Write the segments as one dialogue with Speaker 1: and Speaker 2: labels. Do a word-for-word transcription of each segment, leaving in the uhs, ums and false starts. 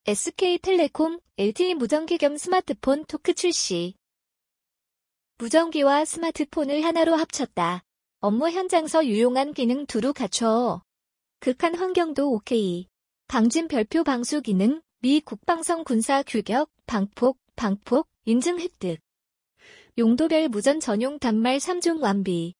Speaker 1: 에스케이텔레콤, 엘티이 무전기 겸 스마트폰 토크 출시. 무전기와 스마트폰을 하나로 합쳤다. 업무 현장서 유용한 기능 두루 갖춰. 극한 환경도 오케이. 방진 별표 방수 기능, 미 국방성 군사 규격, 방폭, 방폭, 인증 획득. 용도별 무전 전용 단말 삼 종 완비.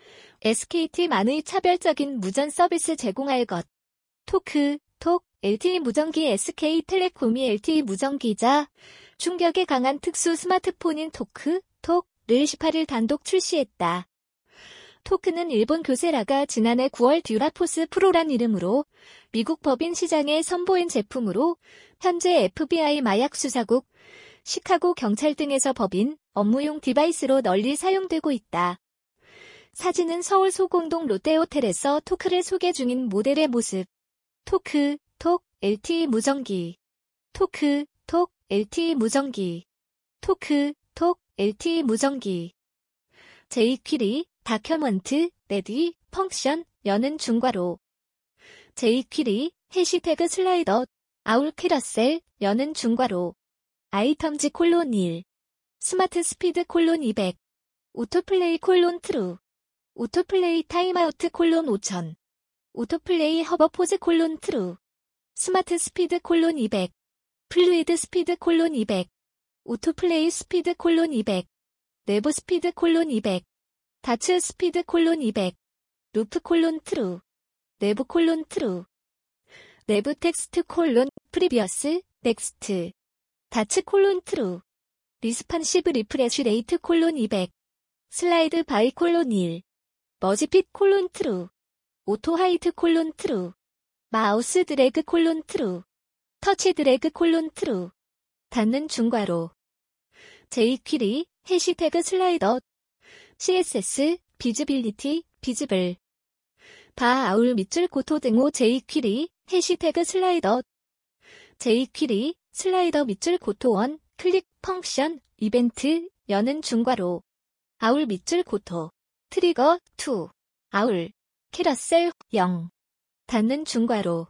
Speaker 1: 에스케이티만의 차별적인 무전 서비스 제공할 것. 토크, 톡, 엘티이 무전기 에스케이텔레콤이 엘티이 무전기자 충격에 강한 특수 스마트폰인 토크, 톡을 십팔 일 단독 출시했다. 토크는 일본 교세라가 지난해 구월 듀라포스 프로란 이름으로 미국 법인 시장에 선보인 제품으로 현재 에프비아이 마약수사국, 시카고 경찰 등에서 법인, 업무용 디바이스로 널리 사용되고 있다. 사진은 서울 소공동 롯데호텔에서 토크를 소개 중인 모델의 모습. 토크, 톡, 엘티이 무전기. 토크, 톡, 엘티이 무전기. 토크, 톡, 엘티이 무전기. 제이퀴리, 다큐먼트, 레디, 펑션, 여는 중괄호. 제이퀴리, 해시태그 슬라이더, 아울 캐러셀, 여는 중괄호. 아이텀즈 콜론 일. 스마트 스피드 콜론 이백. 오토플레이 콜론 트루. 오토플레이 타임아우트 콜론 오천. 오토플레이 허버포즈 콜론 트루. 스마트 스피드 콜론 이백. 플루이드 스피드 콜론 이백. 오토플레이 스피드 콜론 이백. 내부 스피드 콜론 이백. 다츠 스피드 콜론 이백. 루프 콜론 트루. 내부 콜론 트루. 내부 텍스트 콜론 프리비어스 넥스트. 다츠 콜론 트루. 리스판시브 리프레쉬 레이트 콜론 이백. 슬라이드 바이 콜론 일. 머지핏 콜론 트루. 오토 하이트 콜론 트루. 마우스 드래그 콜론 트루. 터치 드래그 콜론 트루. 닫는 중괄호. 제이퀴리, 해시태그 슬라이더. 씨에스에스, 비즈빌리티, 비즈블. 바 아울 밑줄 고토 등호 제이퀴리, 해시태그 슬라이더. 제이퀴리, 슬라이더 밑줄 고토 원, 클릭, 펑션, 이벤트, 여는 중괄호. 아울 밑줄 고토. 트리거, 이. 아울. 캐러셀, 영. 닫는 중괄호.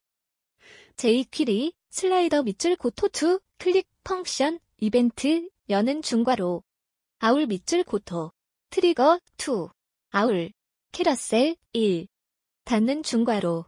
Speaker 1: 제이퀴리, 슬라이더 밑줄 고토 이, 클릭, 펑션, 이벤트, 여는 중괄호. 아울 밑줄 고토. 트리거, 이. 아울. 캐러셀, 일. 닫는 중괄호.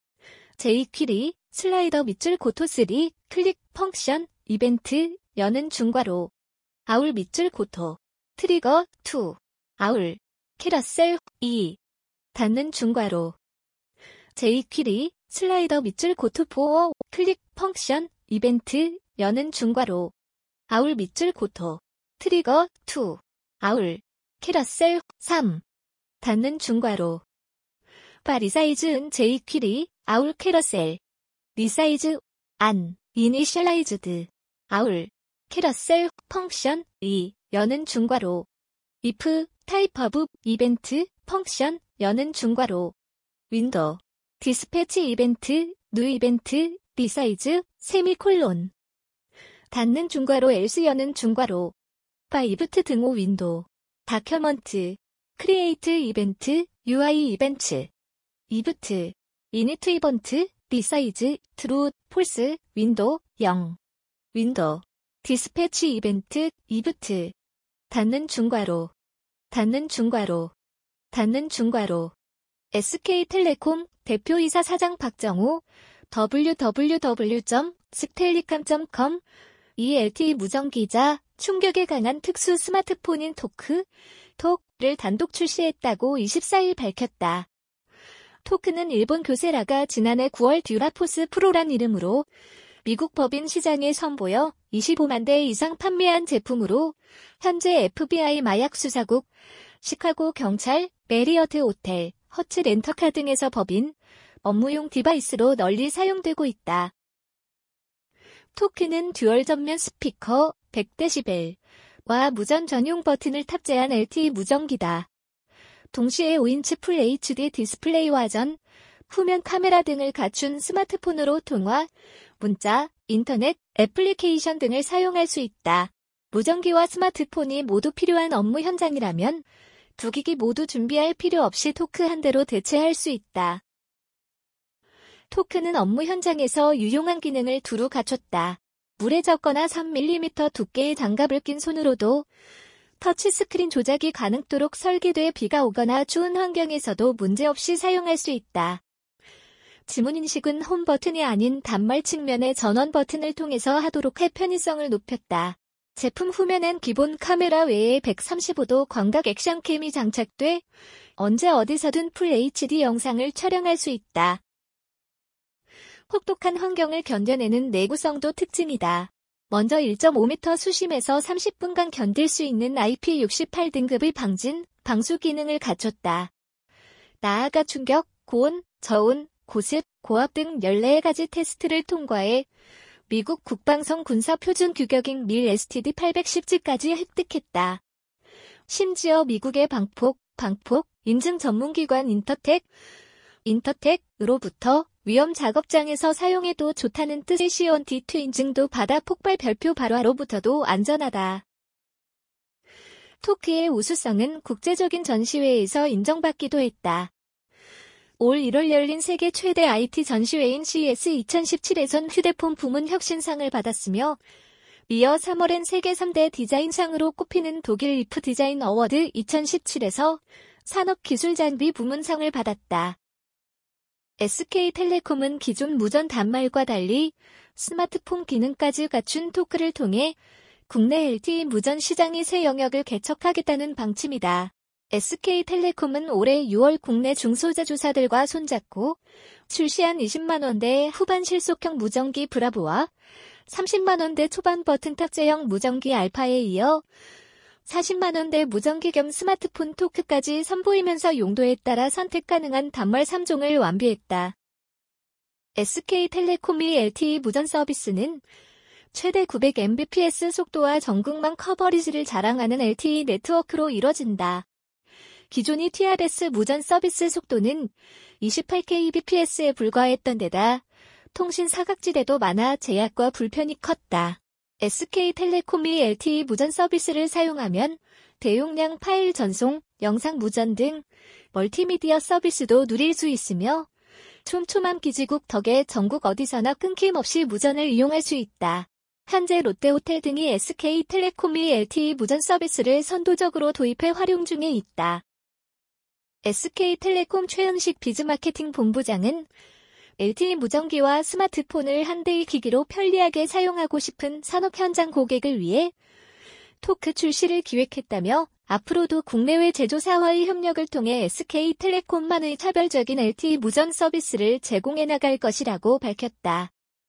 Speaker 1: 제이퀴리, 슬라이더 밑줄 고토 삼, 클릭, 펑션, 이벤트, 여는 중괄호. 아울 밑줄 고토. 트리거, 이. 아울. 캐러셀, 이. 닫는 중괄호. 제이퀴리, 슬라이더 밑줄 고토 사, 클릭, 펑션, 이벤트, 여는 중괄호. 아울 밑줄 고토. 트리거, 이. 아울. 캐러셀, 삼. 닫는 중괄호. 바 리사이즈 은 제이퀴리, 아울 캐러셀. 리사이즈, 안, 이니셜라이즈드. 아울. 캐러셀, 펑션, 이, 여는 중괄호. if, 타입 오브, 이벤트, 펑션, 여는 중괄호. 윈도우. 디스패치 이벤트, 뉴 이벤트, 리사이즈, 세미콜론. 닫는 중괄호 else 여는 중괄호. 바이브트 등호 윈도우. 다큐먼트. 크리에이트 이벤트, 유아이 이벤트. 이브트. 이니트 이번트, 리사이즈, 트루, 폴스, 윈도우, 영. 윈도우. 디스패치 이벤트, 이브트. 닫는 중괄호. 닫는 중괄호. 닫는 중괄호. 에스케이텔레콤 대표이사 사장 박정호. 더블유 더블유 더블유 점 스텔리캄 점 컴. 이 엘티이 무전기자 충격에 강한 특수 스마트폰인 토크, 톡을 단독 출시했다고 이십사 일 밝혔다. 토크는 일본 교세라가 지난해 구월 듀라포스 프로란 이름으로 미국 법인 시장에 선보여 이십오만 대 이상 판매한 제품으로 현재 에프비아이 마약수사국, 시카고 경찰, 메리어트 호텔, 허츠 렌터카 등에서 법인, 업무용 디바이스로 널리 사용되고 있다. 토크는 듀얼 전면 스피커 백 데시벨과 무전 전용 버튼을 탑재한 엘티이 무전기다. 동시에 오 인치 풀 에이치디 디스플레이와 전, 후면 카메라 등을 갖춘 스마트폰으로 통화, 문자, 인터넷, 애플리케이션 등을 사용할 수 있다. 무전기와 스마트폰이 모두 필요한 업무 현장이라면 두 기기 모두 준비할 필요 없이 토크 한 대로 대체할 수 있다. 토크는 업무 현장에서 유용한 기능을 두루 갖췄다. 물에 젖거나 삼 밀리미터 두께의 장갑을 낀 손으로도 터치스크린 조작이 가능도록 설계돼 비가 오거나 추운 환경에서도 문제없이 사용할 수 있다. 지문 인식은 홈 버튼이 아닌 단말 측면의 전원 버튼을 통해서 하도록 해 편의성을 높였다. 제품 후면엔 기본 카메라 외에 백삼십오 도 광각 액션캠이 장착돼 언제 어디서든 풀 에이치디 영상을 촬영할 수 있다. 혹독한 환경을 견뎌내는 내구성도 특징이다. 먼저 일 점 오 미터 수심에서 삼십 분간 견딜 수 있는 아이피 육십팔 등급의 방진, 방수 기능을 갖췄다. 나아가 충격, 고온, 저온, 고습, 고압 등 열네 가지 테스트를 통과해 미국 국방성 군사 표준 규격인 밀 에스티디 팔백십 지까지 획득했다. 심지어 미국의 방폭, 방폭 인증 전문기관 인터텍, 인터텍으로부터 위험 작업장에서 사용해도 좋다는 뜻의 씨 원 디 투 인증도 받아 폭발 별표 발화로부터도 안전하다. 토크의 우수성은 국제적인 전시회에서 인정받기도 했다. 올 일월 열린 세계 최대 아이티 전시회인 씨이에스 이천십칠에선 휴대폰 부문 혁신상을 받았으며 이어 삼월엔 세계 삼 대 디자인상으로 꼽히는 독일 이프 디자인 어워드 이천십칠에서 산업기술장비 부문상을 받았다. 에스케이텔레콤은 기존 무전 단말과 달리 스마트폰 기능까지 갖춘 토크를 통해 국내 엘티이 무전 시장의 새 영역을 개척하겠다는 방침이다. 에스케이텔레콤은 올해 유월 국내 중소자주사들과 손잡고 출시한 이십만 원대 후반 실속형 무전기 브라보와 삼십만 원대 초반 버튼 탑재형 무전기 알파에 이어 사십만 원대 무전기 겸 스마트폰 토크까지 선보이면서 용도에 따라 선택 가능한 단말 삼 종을 완비했다. 에스케이텔레콤의 엘티이 무전 서비스는 최대 구백 엠비피에스 속도와 전국망 커버리지를 자랑하는 엘티이 네트워크로 이뤄진다. 기존의 티알에스 무전 서비스 속도는 이십팔 케이비피에스에 불과했던 데다 통신 사각지대도 많아 제약과 불편이 컸다. 에스케이텔레콤이 엘티이 무전 서비스를 사용하면 대용량 파일 전송, 영상 무전 등 멀티미디어 서비스도 누릴 수 있으며 촘촘한 기지국 덕에 전국 어디서나 끊김없이 무전을 이용할 수 있다. 현재 롯데호텔 등이 에스케이텔레콤이 엘티이 무전 서비스를 선도적으로 도입해 활용 중에 있다. 에스케이텔레콤 최은식 비즈마케팅 본부장은 엘티이 무전기와 스마트폰을 한 대의 기기로 편리하게 사용하고 싶은 산업 현장 고객을 위해 토크 출시를 기획했다며 앞으로도 국내외 제조사와의 협력을 통해 에스케이텔레콤만의 차별적인 엘티이 무전 서비스를 제공해 나갈 것이라고 밝혔다.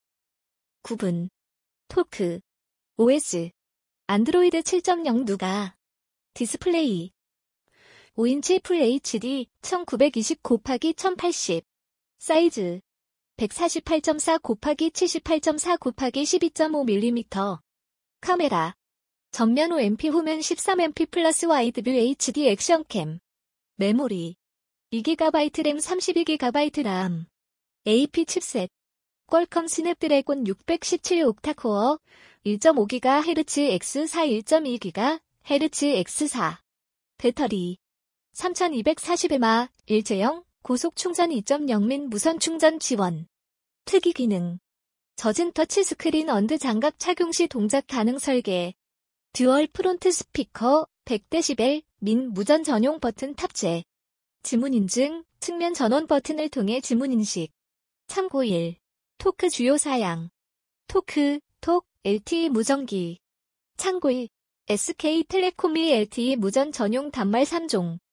Speaker 1: 구분 토크 오에스 안드로이드 칠 점 영 누가 디스플레이 오 인치 풀 에이치디 천구백이십 곱하기 천팔십 사이즈 백사십팔 점 사 곱하기 칠십팔 점 사 곱하기 십이 점 오 밀리미터 카메라 전면 오 엠피 후면 십삼 엠피 플러스 와이드뷰 에이치디 액션캠 메모리 이 기가바이트 램 삼십이 기가바이트 람 에이피 칩셋 퀄컴 스냅드래곤 육백십칠 옥타코어 일 점 오 기가헤르츠 엑스 사 일 점 이 기가헤르츠 엑스 사 배터리 삼천이백사십 엠아 일체형 고속 충전 이 점 영 민 무선 충전 지원 특이 기능 젖은 터치 스크린 언드 장갑 착용 시 동작 가능 설계 듀얼 프론트 스피커 백 데시벨 민 무전 전용 버튼 탑재 지문 인증 측면 전원 버튼을 통해 지문 인식 참고 일 토크 주요 사양 토크, 톡, 엘티이 무전기 참고 일 에스케이텔레콤이 엘티이 무전 전용 단말 삼 종